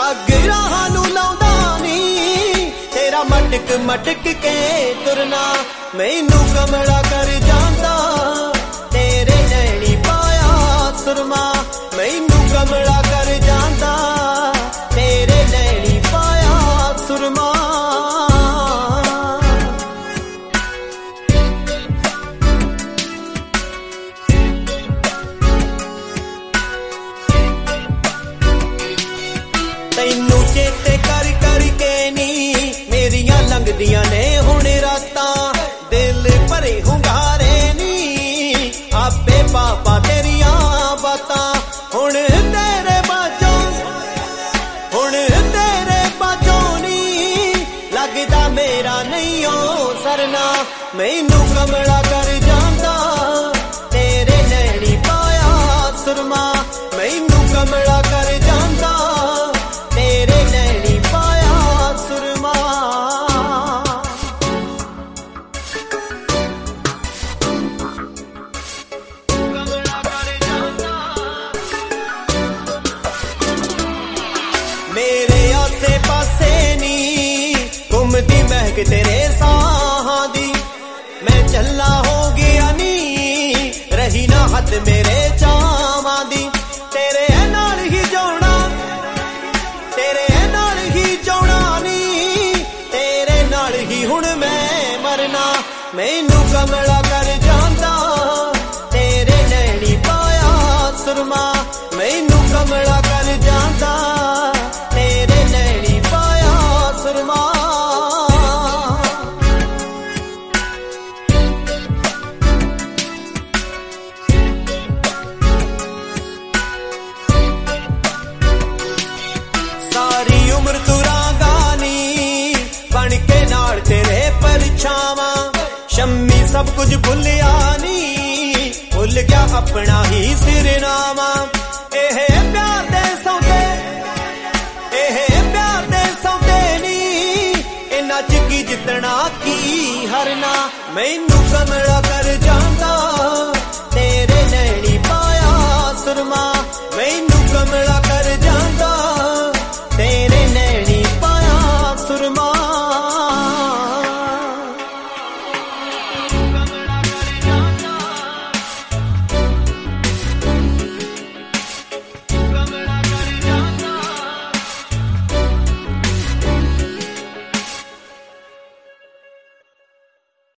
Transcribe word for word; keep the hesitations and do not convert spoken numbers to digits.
पग राह नूं लाउंदा नी तेरा मटक मटक के तुरना मैनू कमला कर जांदा तेरे नैनी पाया सुरमा मैनू कमला कर जांदा तेरे नैनी पाया सुरमा तैनू चेते कर करके नी मेरिया लंघदियां ने हुण रातां दिल भरे हुंगारे नी आपे पापा तेरिया बातां हुण तेरे बाजों हुण तेरे बाजों नी लगदा मेरा नहीं ओ सरना मैनू कमला कर जांदा तेरे नैनी पाया सुरमा मैनू कमला कर जांदा तेरे नैनी पाया सुरमा मेरे आसे पासे नी घुमदी महक तेरे साहां दी मैं चला हो गया नी रही ना हद मेरे चावां दी तेरे नाल ही जोड़ा तेरे नाल ही जोड़ा नी तेरे नाल ही हुण मैं मरना मैनू कमला कर जांदा तेरे नैनी पाया सुरमा मैनू कमला कर जांदा तेरे नैनी पाया सुरमा सारी उम्र तुरांगा नी बन के नाल तेरे परछावां शम्मी सब कुछ भुलिया नी भुल गया अपना ही सिरनामा एह प्यार दे सौदे एह प्यार दे सौदे नी इन्हां च की जितना की हरना मैनू कमला कर जांदा तेरे नैनी पाया सुरमा मैनू कमला कर जांदा तेरे नैनी पाया सुरमा